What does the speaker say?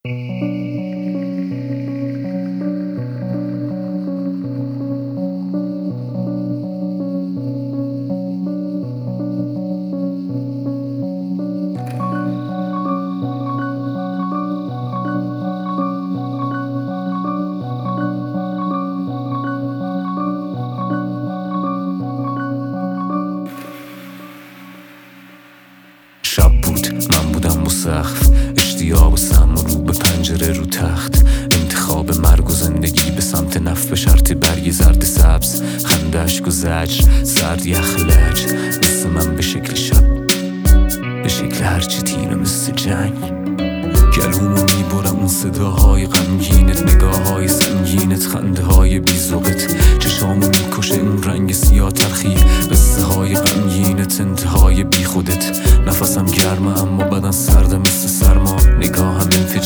شب بود، من بودم رو سقف، اشتیاق و سم و رو به پنجره رو تخت. انتخاب مرگ و زندگی به سمت نفت به شرط برگ زرد سبز، خنده اشک و زجر، سرد یخ لج. مثل من به شکل شب، به شکل هرچی تیره مثل جنگ. گلومو میبرم اون صداهای غمگینت، نگاههای سنگینت، خنده های بیزوقت. چشامو میکشه اون رنگ سیاه تلخی، قصه های غمگینت، انتهای بی خودت. نفسم گرمه اما بدن سرده مثل سرما، نگاهم